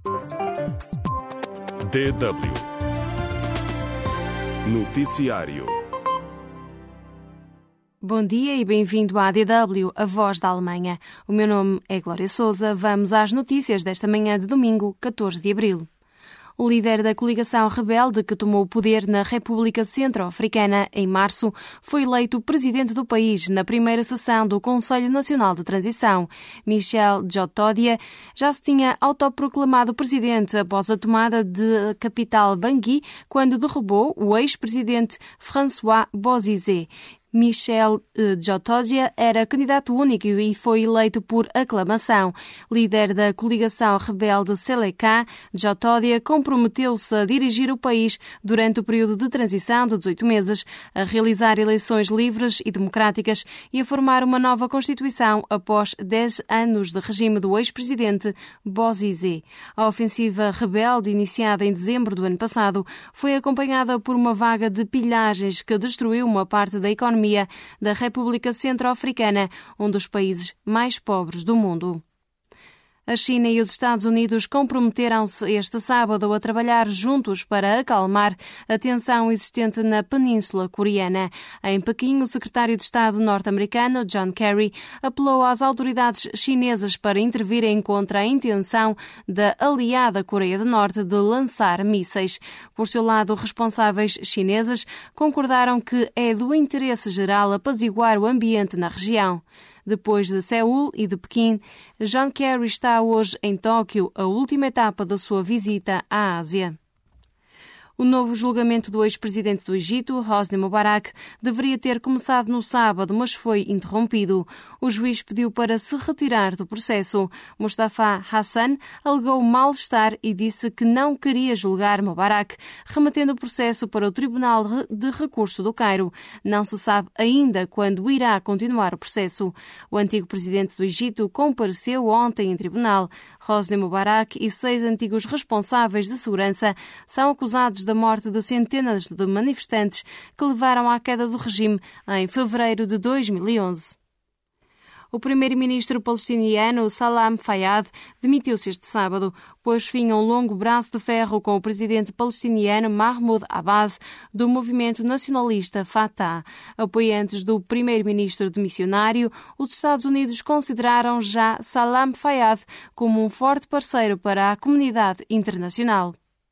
DW Noticiário. Bom dia e bem-vindo à DW, a voz da Alemanha. O meu nome é Glória Sousa. Vamos às notícias desta manhã de domingo, 14 de abril. O líder da coligação rebelde que tomou o poder na República Centro-Africana em março foi eleito presidente do país na primeira sessão do Conselho Nacional de Transição. Michel Djotodia já se tinha autoproclamado presidente após a tomada de capital Bangui, quando derrubou o ex-presidente François Bozizé. Michel Djotodia era candidato único e foi eleito por aclamação. Líder da coligação rebelde Seleka, Djotodia comprometeu-se a dirigir o país durante o período de transição de 18 meses, a realizar eleições livres e democráticas e a formar uma nova Constituição após 10 anos de regime do ex-presidente Bozizé. A ofensiva rebelde, iniciada em dezembro do ano passado, foi acompanhada por uma vaga de pilhagens que destruiu uma parte da economia da República Centro-Africana, um dos países mais pobres do mundo. A China e os Estados Unidos comprometeram-se este sábado a trabalhar juntos para acalmar a tensão existente na Península Coreana. Em Pequim, o secretário de Estado norte-americano, John Kerry, apelou às autoridades chinesas para intervirem contra a intenção da aliada Coreia do Norte de lançar mísseis. Por seu lado, responsáveis chineses concordaram que é do interesse geral apaziguar o ambiente na região. Depois de Seul e de Pequim, John Kerry está hoje em Tóquio, a última etapa da sua visita à Ásia. O novo julgamento do ex-presidente do Egito, Hosni Mubarak, deveria ter começado no sábado, mas foi interrompido. O juiz pediu para se retirar do processo. Mustafa Hassan alegou mal-estar e disse que não queria julgar Mubarak, remetendo o processo para o Tribunal de Recurso do Cairo. Não se sabe ainda quando irá continuar o processo. O antigo presidente do Egito compareceu ontem em tribunal. Hosni Mubarak e 6 antigos responsáveis de segurança são acusados da morte de centenas de manifestantes que levaram à queda do regime em fevereiro de 2011. O primeiro-ministro palestiniano Salam Fayyad demitiu-se este sábado, pôs fim a um longo braço de ferro com o presidente palestiniano Mahmoud Abbas, do movimento nacionalista Fatah. Apoiantes do primeiro-ministro demissionário, os Estados Unidos consideraram já Salam Fayyad como um forte parceiro para a comunidade internacional.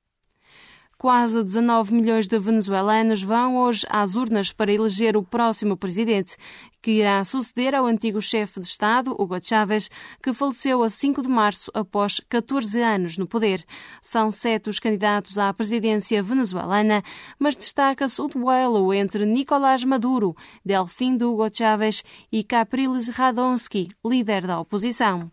Quase 19 milhões de venezuelanos vão hoje às urnas para eleger o próximo presidente, que irá suceder ao antigo chefe de Estado, Hugo Chávez, que faleceu a 5 de março após 14 anos no poder. São 7 os candidatos à presidência venezuelana, mas destaca-se o duelo entre Nicolás Maduro, Delfim de Hugo Chávez, e Capriles Radonski, líder da oposição.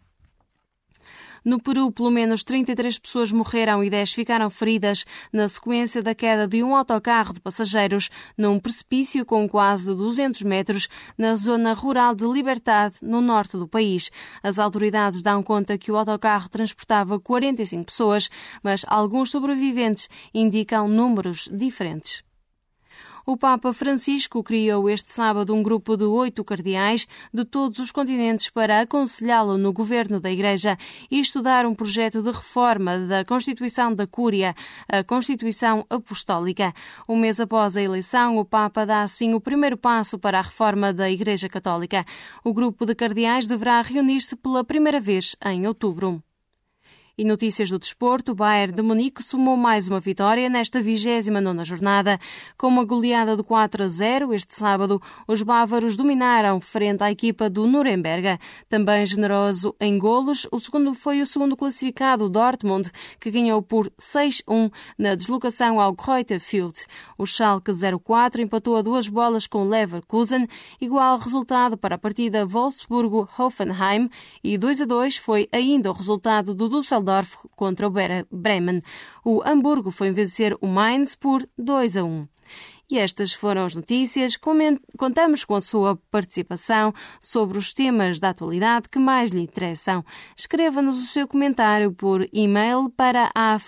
No Peru, pelo menos 33 pessoas morreram e 10 ficaram feridas na sequência da queda de um autocarro de passageiros num precipício com quase 200 metros na zona rural de Libertad, no norte do país. As autoridades dão conta que o autocarro transportava 45 pessoas, mas alguns sobreviventes indicam números diferentes. O Papa Francisco criou este sábado um grupo de 8 cardeais de todos os continentes para aconselhá-lo no governo da Igreja e estudar um projeto de reforma da Constituição da Cúria, a Constituição Apostólica. Um mês após a eleição, o Papa dá assim o primeiro passo para a reforma da Igreja Católica. O grupo de cardeais deverá reunir-se pela primeira vez em outubro. E notícias do desporto, o Bayern de Munique somou mais uma vitória nesta 29ª jornada. Com uma goleada de 4-0 este sábado, os bávaros dominaram frente à equipa do Nuremberg. Também generoso em golos, foi o segundo classificado, Dortmund, que ganhou por 6-1 na deslocação ao Greuther Fürth. O Schalke 04 empatou a 2 bolas com Leverkusen, igual resultado para a partida Wolfsburgo-Hoffenheim, e 2-2 foi ainda o resultado do Düsseldorf contra o Bremen. O Hamburgo foi vencer o Mainz por 2-1. E estas foram as notícias. Contamos com a sua participação sobre os temas da atualidade que mais lhe interessam. Escreva-nos o seu comentário por e-mail para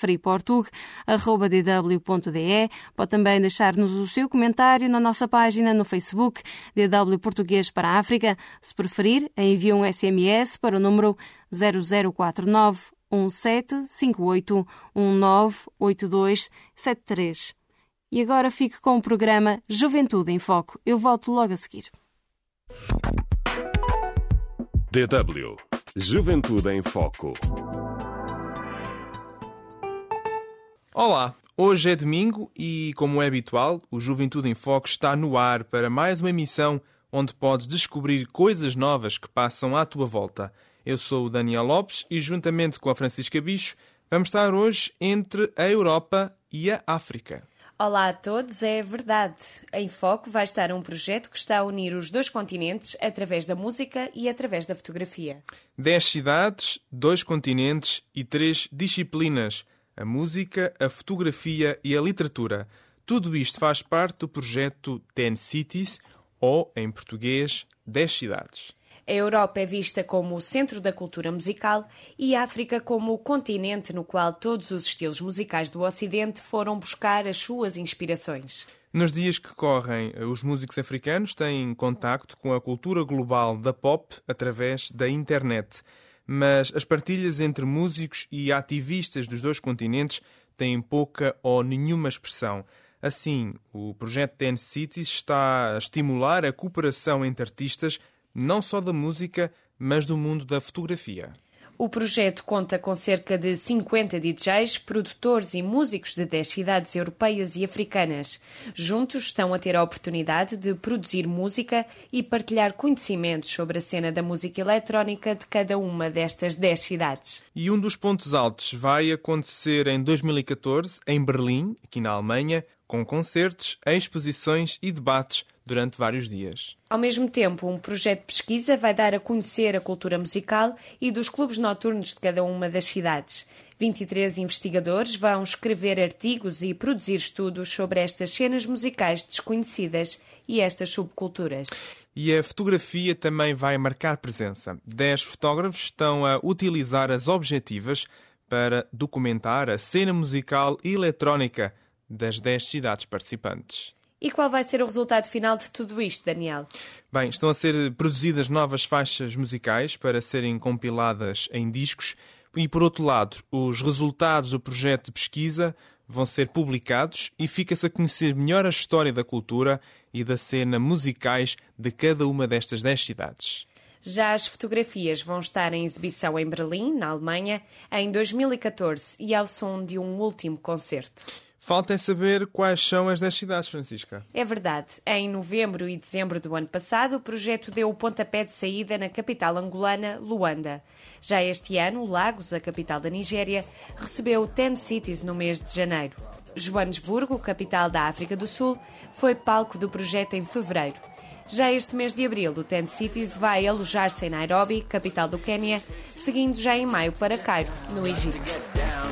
afriportug@dw.de. Pode também deixar-nos o seu comentário na nossa página no Facebook, DW Português para a África. Se preferir, envie um SMS para o número 0049 1758 198273. E agora fique com o programa Juventude em Foco. Eu volto logo a seguir. DW Juventude em Foco. Olá, hoje é domingo e, como é habitual, o Juventude em Foco está no ar para mais uma emissão onde podes descobrir coisas novas que passam à tua volta. Eu sou o Daniel Lopes e, juntamente com a Francisca Bicho, vamos estar hoje entre a Europa e a África. Olá a todos, é verdade. Em Foco vai estar um projeto que está a unir os dois continentes através da música e através da fotografia. 10 cidades, 2 continentes e 3 disciplinas: a música, a fotografia e a literatura. Tudo isto faz parte do projeto 10 Cities, ou, em português, 10 cidades. A Europa é vista como o centro da cultura musical e a África como o continente no qual todos os estilos musicais do Ocidente foram buscar as suas inspirações. Nos dias que correm, os músicos africanos têm contacto com a cultura global da pop através da internet. Mas as partilhas entre músicos e ativistas dos dois continentes têm pouca ou nenhuma expressão. Assim, o projeto 10 Cities está a estimular a cooperação entre artistas, não só da música, mas do mundo da fotografia. O projeto conta com cerca de 50 DJs, produtores e músicos de 10 cidades europeias e africanas. Juntos estão a ter a oportunidade de produzir música e partilhar conhecimentos sobre a cena da música eletrónica de cada uma destas 10 cidades. E um dos pontos altos vai acontecer em 2014, em Berlim, aqui na Alemanha, com concertos, exposições e debates durante vários dias. Ao mesmo tempo, um projeto de pesquisa vai dar a conhecer a cultura musical e dos clubes noturnos de cada uma das cidades. 23 investigadores vão escrever artigos e produzir estudos sobre estas cenas musicais desconhecidas e estas subculturas. E a fotografia também vai marcar presença. 10 fotógrafos estão a utilizar as objetivas para documentar a cena musical e eletrónica das 10 cidades participantes. E qual vai ser o resultado final de tudo isto, Daniel? Bem, estão a ser produzidas novas faixas musicais para serem compiladas em discos e, por outro lado, os resultados do projeto de pesquisa vão ser publicados e fica-se a conhecer melhor a história da cultura e da cena musicais de cada uma destas 10 cidades. Já as fotografias vão estar em exibição em Berlim, na Alemanha, em 2014 e ao som de um último concerto. Falta é saber quais são as 10 cidades, Francisca. É verdade. Em novembro e dezembro do ano passado, o projeto deu o pontapé de saída na capital angolana, Luanda. Já este ano, Lagos, a capital da Nigéria, recebeu o 10 Cities no mês de janeiro. Joanesburgo, capital da África do Sul, foi palco do projeto em fevereiro. Já este mês de abril, o 10 Cities vai alojar-se em Nairobi, capital do Quênia, seguindo já em maio para Cairo, no Egito.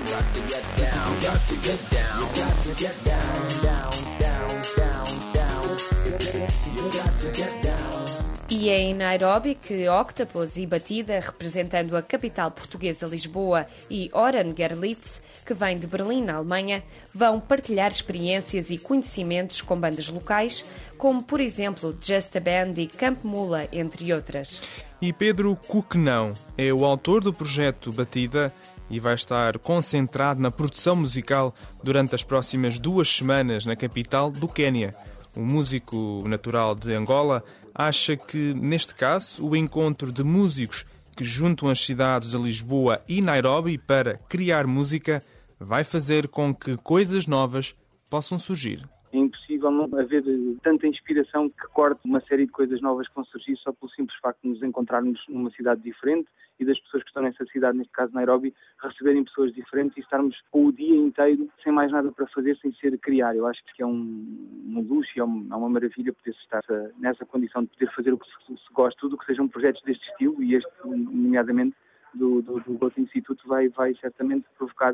E é em Nairobi que Octopus e Batida, representando a capital portuguesa Lisboa, e Oran Gerlitz, que vem de Berlim, na Alemanha, vão partilhar experiências e conhecimentos com bandas locais, como, por exemplo, Just a Band e Camp Mula, entre outras. E Pedro Cuquenão é o autor do projeto Batida e vai estar concentrado na produção musical durante as próximas 2 semanas na capital do Quênia. O músico natural de Angola acha que, neste caso, o encontro de músicos que juntam as cidades de Lisboa e Nairobi para criar música vai fazer com que coisas novas possam surgir. É impossível não haver tanta inspiração que corte uma série de coisas novas que vão surgir só pelo simples facto de nos encontrarmos numa cidade diferente e das pessoas que estão nessa cidade, neste caso Nairobi, receberem pessoas diferentes e estarmos o dia inteiro sem mais nada para fazer, sem ser criar. Eu acho que é um luxo e é uma maravilha poder estar nessa condição de poder fazer o que se gosta, tudo o que sejam projetos deste estilo, e este, nomeadamente, do Goethe Instituto vai certamente provocar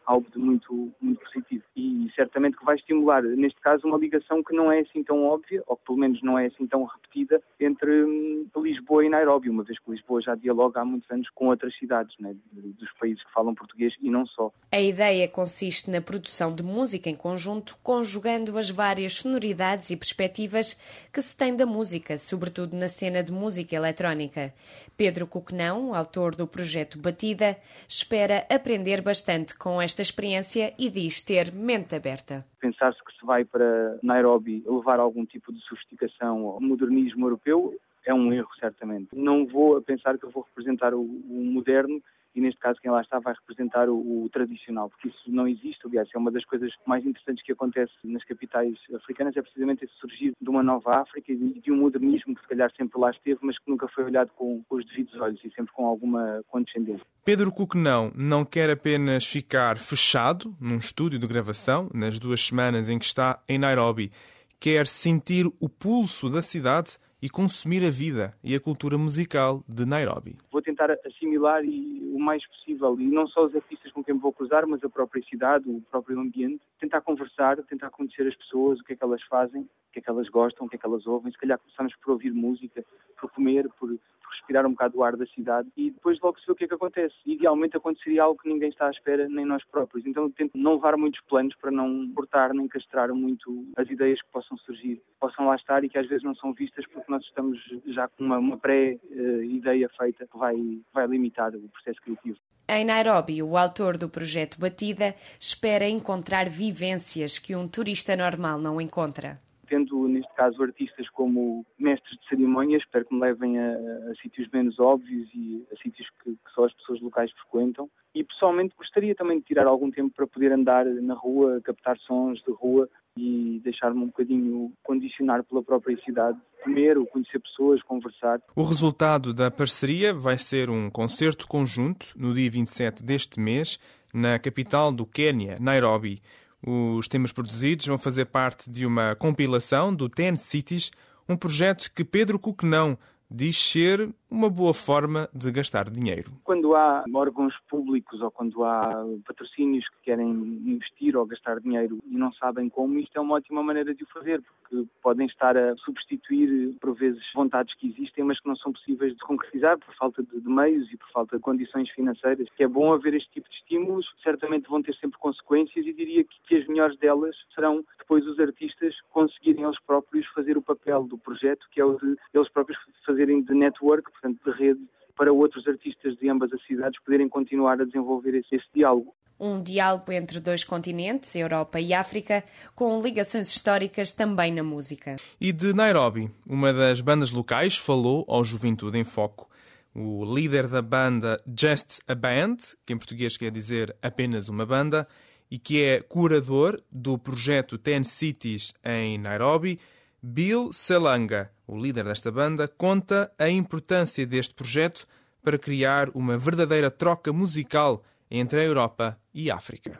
algo de muito, muito positivo. E certamente que vai estimular, neste caso, uma ligação que não é assim tão óbvia, ou que pelo menos não é assim tão repetida, entre Lisboa e Nairobi, uma vez que Lisboa já dialoga há muitos anos com outras cidades, né, dos países que falam português e não só. A ideia consiste na produção de música em conjunto, conjugando as várias sonoridades e perspectivas que se tem da música, sobretudo na cena de música eletrónica. Pedro Coquenão, autor do projeto Batida, espera aprender bastante com esta experiência e diz ter mente aberta. Pensar-se que se vai para Nairobi levar algum tipo de sofisticação ou modernismo europeu é um erro, certamente. Não vou a pensar que eu vou representar o moderno e, neste caso, quem lá está vai representar o tradicional, porque isso não existe. Aliás, é uma das coisas mais interessantes que acontece nas capitais africanas, é precisamente esse surgir de uma nova África e de um modernismo que se calhar sempre lá esteve, mas que nunca foi olhado com os devidos olhos e sempre com alguma condescendência. Pedro Coquenão não quer apenas ficar fechado num estúdio de gravação nas 2 semanas em que está em Nairobi. Quer sentir o pulso da cidade e consumir a vida e a cultura musical de Nairobi. Vou tentar assimilar o mais possível, e não só os artistas com quem me vou cruzar, mas a própria cidade, o próprio ambiente. Tentar conversar, tentar conhecer as pessoas, o que é que elas fazem, o que é que elas gostam, o que é que elas ouvem. Se calhar começamos por ouvir música, por comer, por respirar um bocado o ar da cidade e depois logo se vê o que é que acontece. Idealmente aconteceria algo que ninguém está à espera, nem nós próprios. Então eu tento não levar muitos planos para não cortar nem castrar muito as ideias que possam surgir, possam lá estar e que às vezes não são vistas porque nós estamos já com uma pré-ideia feita que vai limitar o processo criativo. Em Nairobi, o autor do projeto Batida espera encontrar vivências que um turista normal não encontra. Tendo, neste caso, artistas como mestres de cerimónias, espero que me levem a sítios menos óbvios e a sítios que só as pessoas locais frequentam. E, pessoalmente, gostaria também de tirar algum tempo para poder andar na rua, captar sons de rua e deixar-me um bocadinho condicionar pela própria cidade, comer, conhecer pessoas, conversar. O resultado da parceria vai ser um concerto conjunto no dia 27 deste mês, na capital do Quénia, Nairobi. Os temas produzidos vão fazer parte de uma compilação do 10 Cities, um projeto que Pedro Coquenão diz ser uma boa forma de gastar dinheiro. Quando há órgãos públicos ou quando há patrocínios que querem investir ou gastar dinheiro e não sabem como, isto é uma ótima maneira de o fazer, porque podem estar a substituir, por vezes, vontades que existem, mas que não são possíveis de concretizar por falta de meios e por falta de condições financeiras. Que é bom haver este tipo de estímulos, certamente vão ter sempre consequências e diria que as melhores delas serão depois os artistas conseguirem eles próprios fazer o papel do projeto, que é o de eles próprios fazerem de network, portanto de rede, para outros artistas de ambas as cidades poderem continuar a desenvolver esse diálogo. Um diálogo entre 2 continentes, Europa e África, com ligações históricas também na música. E de Nairobi, uma das bandas locais falou ao Juventude em Foco. O líder da banda Just a Band, que em português quer dizer apenas uma banda, e que é curador do projeto 10 Cities em Nairobi, Bill Selanga, o líder desta banda, conta a importância deste projeto para criar uma verdadeira troca musical entre a Europa e a África.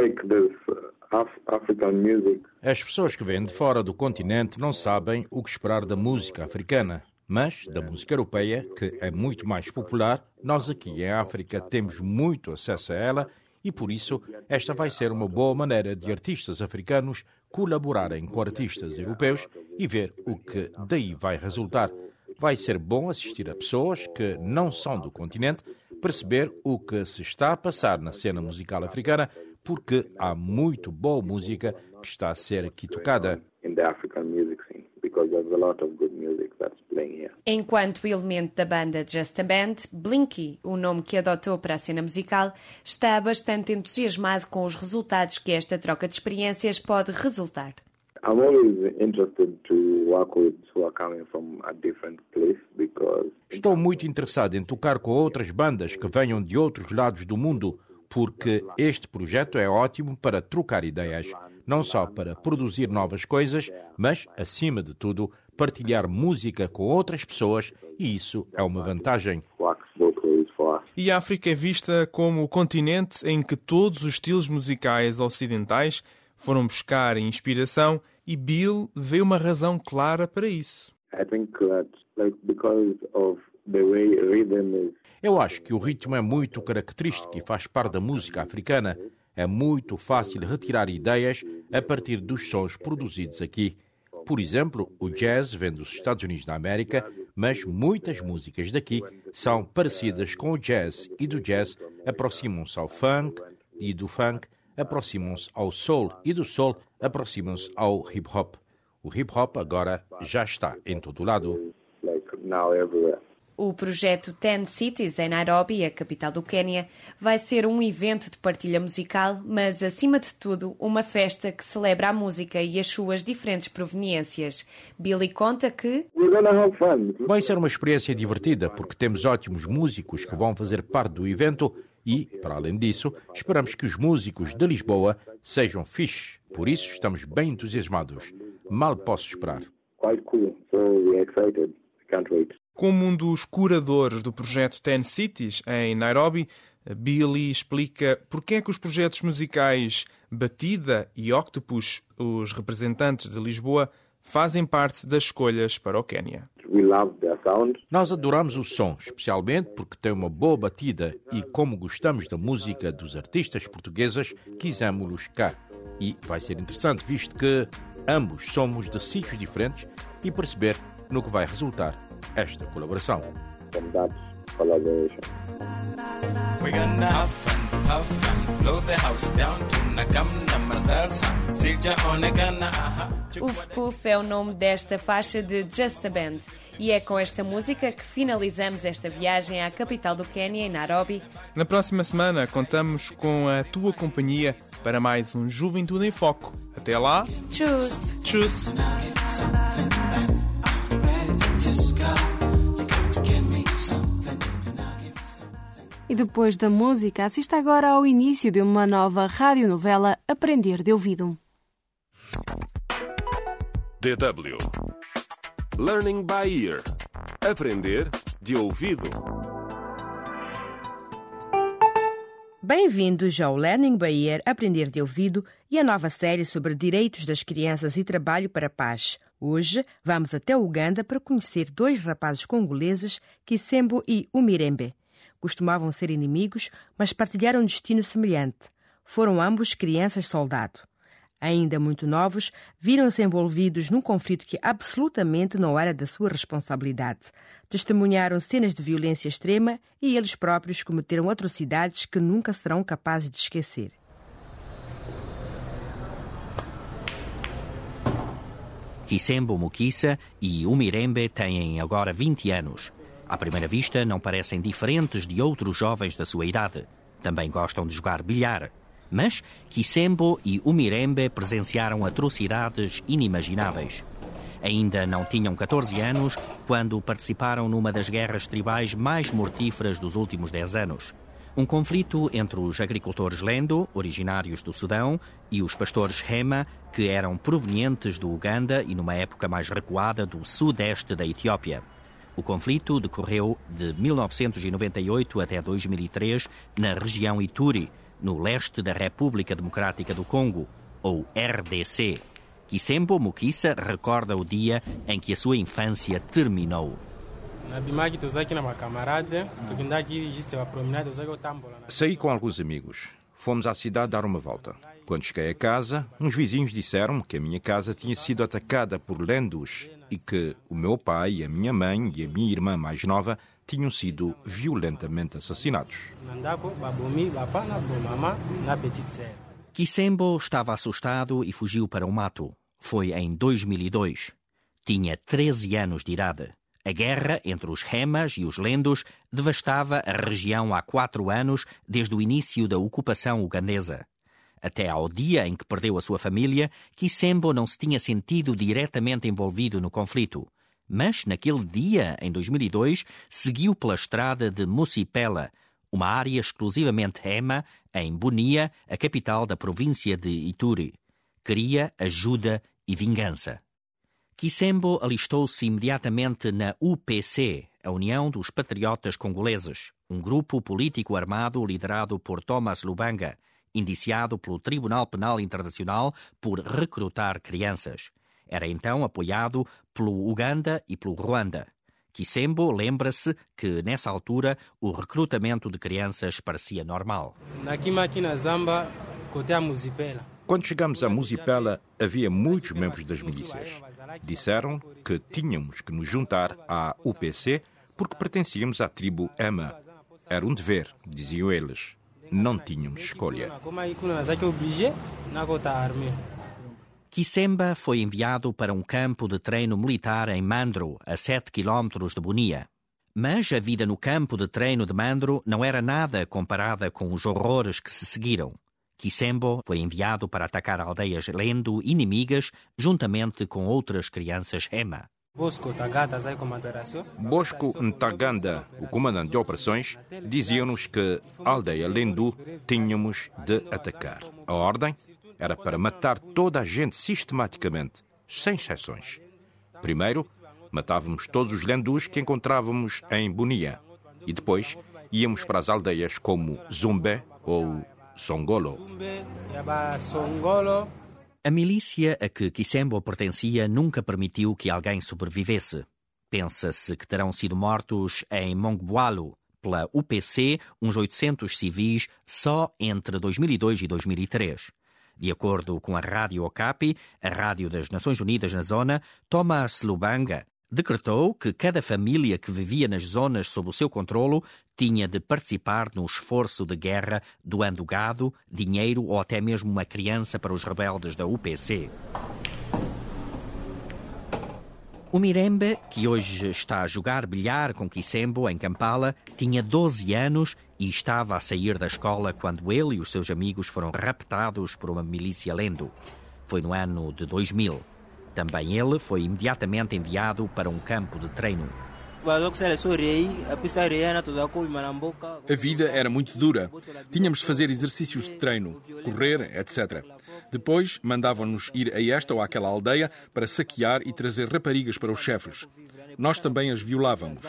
As pessoas que vêm de fora do continente não sabem o que esperar da música africana, mas da música europeia, que é muito mais popular, nós aqui em África temos muito acesso a ela e, por isso, esta vai ser uma boa maneira de artistas africanos colaborarem com artistas europeus e ver o que daí vai resultar. Vai ser bom assistir a pessoas que não são do continente, perceber o que se está a passar na cena musical africana, porque há muito boa música que está a ser aqui tocada. Enquanto elemento da banda Just a Band, Blinky, o nome que adotou para a cena musical, está bastante entusiasmado com os resultados que esta troca de experiências pode resultar. Estou muito interessado em tocar com outras bandas que venham de outros lados do mundo, porque este projeto é ótimo para trocar ideias, não só para produzir novas coisas, mas, acima de tudo, partilhar música com outras pessoas, e isso é uma vantagem. E a África é vista como o continente em que todos os estilos musicais ocidentais foram buscar inspiração, e Bill vê uma razão clara para isso. Eu acho que o ritmo é muito característico e faz parte da música africana. é muito fácil retirar ideias a partir dos sons produzidos aqui. Por exemplo, o jazz vem dos Estados Unidos da América, mas muitas músicas daqui são parecidas com o jazz, e do jazz aproximam-se ao funk, e do funk aproximam-se ao soul, e do soul aproximam-se ao hip-hop. O hip-hop agora já está em todo lado. O projeto 10 Cities em Nairobi, a capital do Quênia, vai ser um evento de partilha musical, mas, acima de tudo, uma festa que celebra a música e as suas diferentes proveniências. Billy conta que vai ser uma experiência divertida, porque temos ótimos músicos que vão fazer parte do evento e, para além disso, esperamos que os músicos de Lisboa sejam fixe. Por isso, estamos bem entusiasmados. Mal posso esperar. Como um dos curadores do projeto 10 Cities, em Nairobi, Billy explica porque é que os projetos musicais Batida e Octopus, os representantes de Lisboa, fazem parte das escolhas para o Quênia. Nós adoramos o som, especialmente porque tem uma boa batida e, como gostamos da música dos artistas portugueses, quisemos-los cá. E vai ser interessante, visto que ambos somos de sítios diferentes, e perceber no que vai resultar esta colaboração. Uf Puff é o nome desta faixa de Just a Band, e é com esta música que finalizamos esta viagem à capital do Quênia, em Nairobi. Na próxima semana contamos com a tua companhia para mais um Juventude em Foco. Até lá. Tchus! Tchus! E depois da música, assista agora ao início de uma nova radionovela Aprender de Ouvido. DW Learning by Ear. Aprender de ouvido. Bem-vindos ao Learning by Ear, Aprender de Ouvido, e a nova série sobre direitos das crianças e trabalho para a paz. Hoje vamos até Uganda para conhecer dois rapazes congoleses, Kisembo e Umirembe. Costumavam ser inimigos, mas partilharam um destino semelhante. Foram ambos crianças-soldado. Ainda muito novos, viram-se envolvidos num conflito que absolutamente não era da sua responsabilidade. Testemunharam cenas de violência extrema e eles próprios cometeram atrocidades que nunca serão capazes de esquecer. Kisembo Mukisa e Umirembe têm agora 20 anos. À primeira vista, não parecem diferentes de outros jovens da sua idade. Também gostam de jogar bilhar. Mas Kisembo e Umirembe presenciaram atrocidades inimagináveis. Ainda não tinham 14 anos quando participaram numa das guerras tribais mais mortíferas dos últimos 10 anos. Um conflito entre os agricultores Lendo, originários do Sudão, e os pastores Hema, que eram provenientes do Uganda e numa época mais recuada do sudeste da Etiópia. O conflito decorreu de 1998 até 2003 na região Ituri, no leste da República Democrática do Congo, ou RDC. Kisembo Mukisa recorda o dia em que a sua infância terminou. Saí com alguns amigos. Fomos à cidade dar uma volta. Quando cheguei a casa, uns vizinhos disseram-me que a minha casa tinha sido atacada por lendos e que o meu pai, a minha mãe e a minha irmã mais nova tinham sido violentamente assassinados. Kisembo estava assustado e fugiu para o mato. Foi em 2002. Tinha 13 anos de idade. A guerra entre os Hemas e os Lendos devastava a região há 4 anos desde o início da ocupação ugandesa. Até ao dia em que perdeu a sua família, Kisembo não se tinha sentido diretamente envolvido no conflito. Mas, naquele dia, em 2002, seguiu pela estrada de Musipela, uma área exclusivamente Hema, em Bunia, a capital da província de Ituri. Queria ajuda e vingança. Kisembo alistou-se imediatamente na UPC, a União dos Patriotas Congoleses, um grupo político armado liderado por Thomas Lubanga, indiciado pelo Tribunal Penal Internacional por recrutar crianças. Era então apoiado pelo Uganda e pelo Ruanda. Kisembo lembra-se que, nessa altura, o recrutamento de crianças parecia normal. Quando chegamos a Muzipela, havia muitos membros das milícias. Disseram que tínhamos que nos juntar à UPC porque pertencíamos à tribo Hema. Era um dever, diziam eles. Não tínhamos escolha. Kisemba foi enviado para um campo de treino militar em Mandro, a 7 quilómetros de Bunia. Mas a vida no campo de treino de Mandro não era nada comparada com os horrores que se seguiram. Kisembo foi enviado para atacar aldeias Lendo inimigas juntamente com outras crianças Hema. Bosco Ntaganda, o comandante de operações, dizia-nos que a aldeia Lendu tínhamos de atacar. A ordem era para matar toda a gente sistematicamente, sem exceções. Primeiro, matávamos todos os Lendus que encontrávamos em Bunia e depois íamos para as aldeias como Zumbe ou Songolo. A milícia a que Kisembo pertencia nunca permitiu que alguém sobrevivesse. Pensa-se que terão sido mortos em Mongbualo, pela UPC, uns 800 civis só entre 2002 e 2003. De acordo com a Rádio Okapi, a rádio das Nações Unidas na zona, Thomas Lubanga decretou que cada família que vivia nas zonas sob o seu controlo tinha de participar no esforço de guerra, doando gado, dinheiro ou até mesmo uma criança para os rebeldes da UPC. O Mirembe, que hoje está a jogar bilhar com Kisembo em Kampala, tinha 12 anos e estava a sair da escola quando ele e os seus amigos foram raptados por uma milícia Lendo. Foi no ano de 2000. Também ele foi imediatamente enviado para um campo de treino. A vida era muito dura. Tínhamos de fazer exercícios de treino, correr, etc. Depois mandavam-nos ir a esta ou àquela aldeia para saquear e trazer raparigas para os chefes. Nós também as violávamos.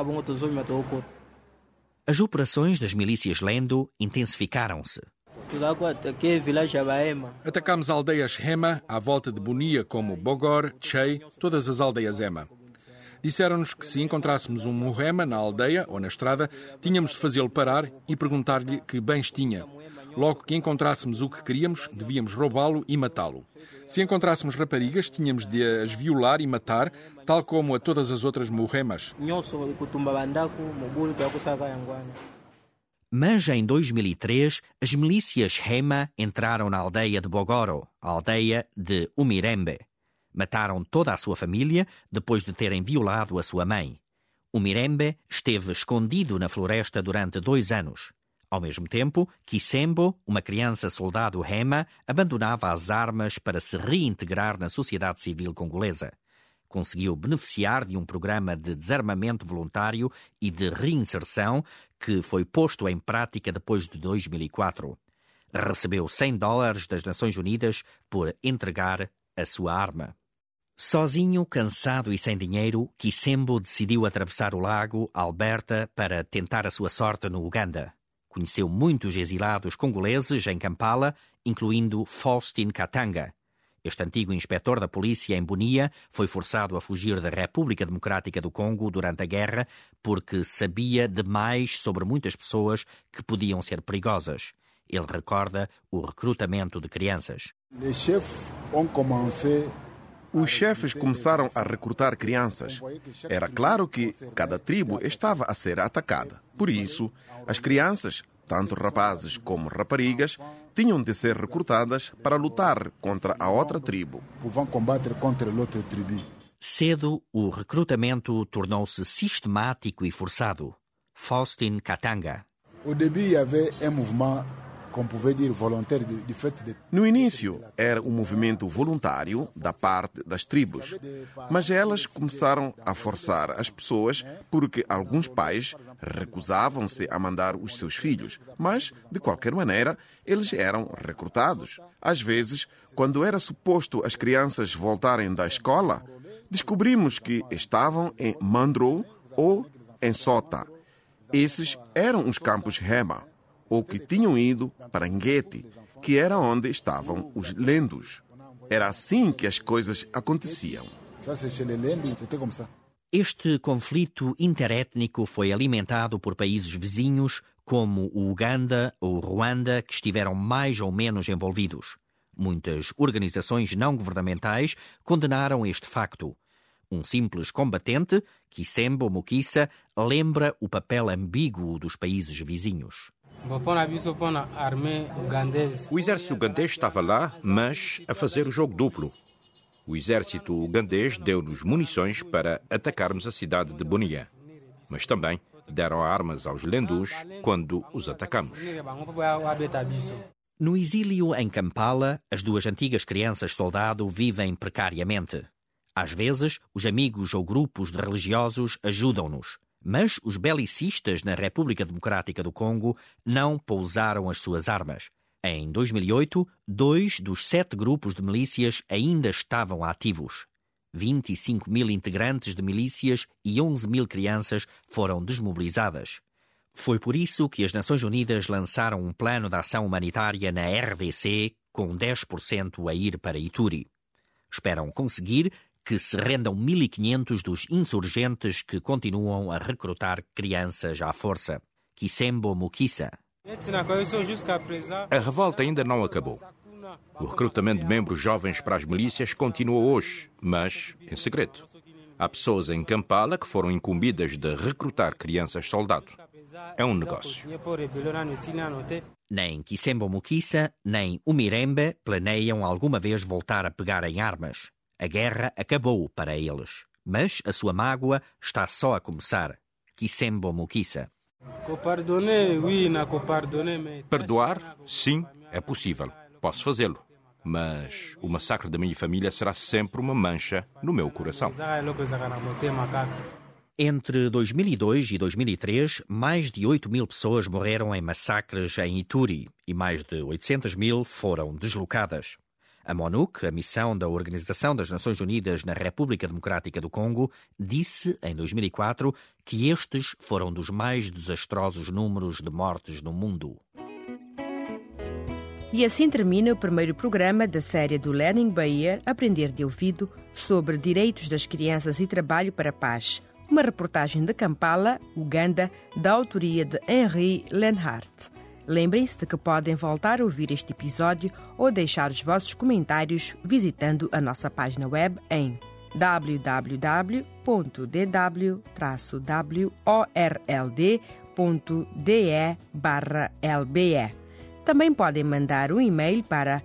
As operações das milícias Lendo intensificaram-se. Atacámos aldeias Hema à volta de Bunia, como Bogor, Chei, todas as aldeias Hema. Disseram-nos que se encontrássemos um Muhema na aldeia ou na estrada, tínhamos de fazê-lo parar e perguntar-lhe que bens tinha. Logo que encontrássemos o que queríamos, devíamos roubá-lo e matá-lo. Se encontrássemos raparigas, tínhamos de as violar e matar, tal como a todas as outras Muhemas. Mas em 2003, as milícias Hema entraram na aldeia de Bogoro, a aldeia de Umirembe. Mataram toda a sua família depois de terem violado a sua mãe. Umirembe esteve escondido na floresta durante 2 anos. Ao mesmo tempo, Kisembo, uma criança soldado Hema, abandonava as armas para se reintegrar na sociedade civil congolesa. Conseguiu beneficiar de um programa de desarmamento voluntário e de reinserção que foi posto em prática depois de 2004. Recebeu $100 das Nações Unidas por entregar a sua arma. Sozinho, cansado e sem dinheiro, Kisembo decidiu atravessar o lago Alberta para tentar a sua sorte no Uganda. Conheceu muitos exilados congoleses em Kampala, incluindo Faustin Katanga. Este antigo inspetor da polícia em Bunia foi forçado a fugir da República Democrática do Congo durante a guerra porque sabia demais sobre muitas pessoas que podiam ser perigosas. Ele recorda o recrutamento de crianças. Os chefes começaram a recrutar crianças. Era claro que cada tribo estava a ser atacada. Por isso, as crianças, tanto rapazes como raparigas, tinham de ser recrutadas para lutar contra a outra tribo. Cedo, o recrutamento tornou-se sistemático e forçado. Faustin Katanga. No início, era um movimento voluntário da parte das tribos, mas elas começaram a forçar as pessoas porque alguns pais recusavam-se a mandar os seus filhos, mas, de qualquer maneira, eles eram recrutados. Às vezes, quando era suposto as crianças voltarem da escola, descobrimos que estavam em Mandro ou em Sota. Esses eram os campos Hema, ou que tinham ido para Ngeti, que era onde estavam os Lendos. Era assim que as coisas aconteciam. Este conflito interétnico foi alimentado por países vizinhos como o Uganda ou o Ruanda, que estiveram mais ou menos envolvidos. Muitas organizações não governamentais condenaram este facto. Um simples combatente, Kisembo Mukisa, lembra o papel ambíguo dos países vizinhos. O exército ugandês estava lá, mas a fazer o jogo duplo. O exército ugandês deu-nos munições para atacarmos a cidade de Bunia, mas também deram armas aos lendus quando os atacamos. No exílio em Kampala, as duas antigas crianças-soldado vivem precariamente. Às vezes, os amigos ou grupos de religiosos ajudam-nos, mas os belicistas na República Democrática do Congo não pousaram as suas armas. Em 2008, 2 dos 7 grupos de milícias ainda estavam ativos. 25 mil integrantes de milícias e 11 mil crianças foram desmobilizadas. Foi por isso que as Nações Unidas lançaram um plano de ação humanitária na RDC, com 10% a ir para Ituri. Esperam conseguir que se rendam 1.500 dos insurgentes que continuam a recrutar crianças à força. Kisembo Mukisa. A revolta ainda não acabou. O recrutamento de membros jovens para as milícias continua hoje, mas em segredo. Há pessoas em Kampala que foram incumbidas de recrutar crianças-soldado. É um negócio. Nem Kisembo Mukisa, nem o Mirembe planeiam alguma vez voltar a pegar em armas. A guerra acabou para eles. Mas a sua mágoa está só a começar. Kisembo Mukisa. Perdoar? Sim, é possível. Posso fazê-lo. Mas o massacre da minha família será sempre uma mancha no meu coração. Entre 2002 e 2003, mais de 8 mil pessoas morreram em massacres em Ituri e mais de 800 mil foram deslocadas. A MONUC, a missão da Organização das Nações Unidas na República Democrática do Congo, disse em 2004 que estes foram dos mais desastrosos números de mortes no mundo. E assim termina o primeiro programa da série do Learning by Ear, Aprender de Ouvido, sobre direitos das crianças e trabalho para a paz. Uma reportagem de Kampala, Uganda, da autoria de Henry Lenhardt. Lembrem-se de que podem voltar a ouvir este episódio ou deixar os vossos comentários visitando a nossa página web em www.dw-world.de/lbe. Também podem mandar um e-mail para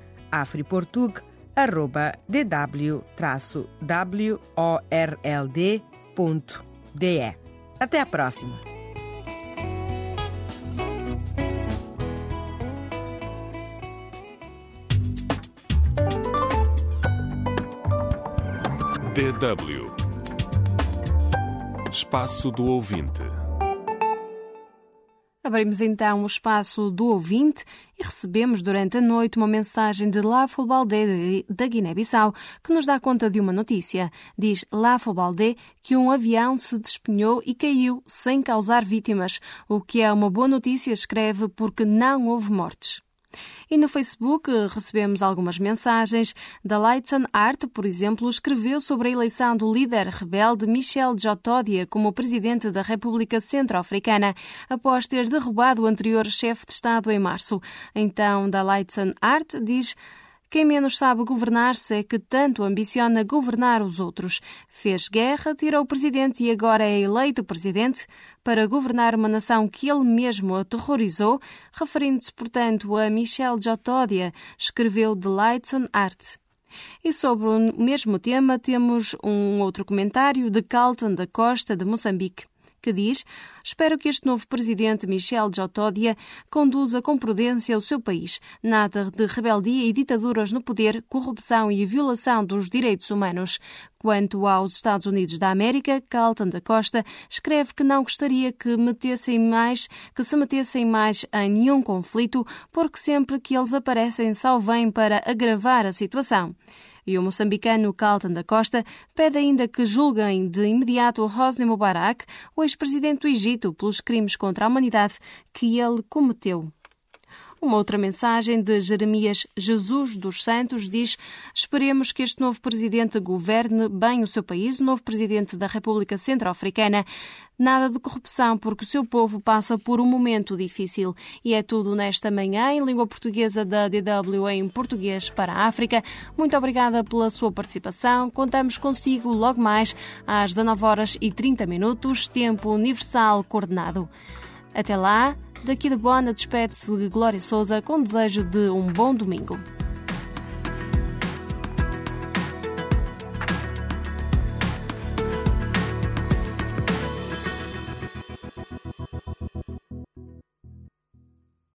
afriportug@dw-world.de. Até a próxima! DW Espaço do Ouvinte. Abrimos então o espaço do ouvinte e recebemos durante a noite uma mensagem de Lafo Baldé da Guiné-Bissau que nos dá conta de uma notícia. Diz Lafo Baldé que um avião se despenhou e caiu sem causar vítimas, o que é uma boa notícia, escreve, porque não houve mortes. E no Facebook recebemos algumas mensagens. Da Lightson Art, por exemplo, escreveu sobre a eleição do líder rebelde Michel Djotodia como presidente da República Centro-Africana, após ter derrubado o anterior chefe de Estado em março. Então, da Lightson Art diz: quem menos sabe governar-se é que tanto ambiciona governar os outros. Fez guerra, tirou o presidente e agora é eleito presidente para governar uma nação que ele mesmo aterrorizou, referindo-se, portanto, a Michel Djotodia, escreveu The Lightson Art. E sobre o mesmo tema temos um outro comentário de Carlton da Costa, de Moçambique, que diz: espero que este novo presidente Michel Djotodia conduza com prudência o seu país. Nada de rebeldia e ditaduras no poder, corrupção e violação dos direitos humanos. Quanto aos Estados Unidos da América, Carlton da Costa escreve que não gostaria que se metessem mais em nenhum conflito, porque sempre que eles aparecem só vêm para agravar a situação. E o moçambicano Carlton da Costa pede ainda que julguem de imediato Hosni Mubarak, o ex-presidente do Egito, pelos crimes contra a humanidade que ele cometeu. Uma outra mensagem de Jeremias Jesus dos Santos diz: esperemos que este novo presidente governe bem o seu país, o novo presidente da República Centro-Africana. Nada de corrupção, porque o seu povo passa por um momento difícil. E é tudo nesta manhã em língua portuguesa da DW em português para a África. Muito obrigada pela sua participação. Contamos consigo logo mais às 19h30, tempo universal coordenado. Até lá, daqui de Bona despede-se Glória Souza com desejo de um bom domingo.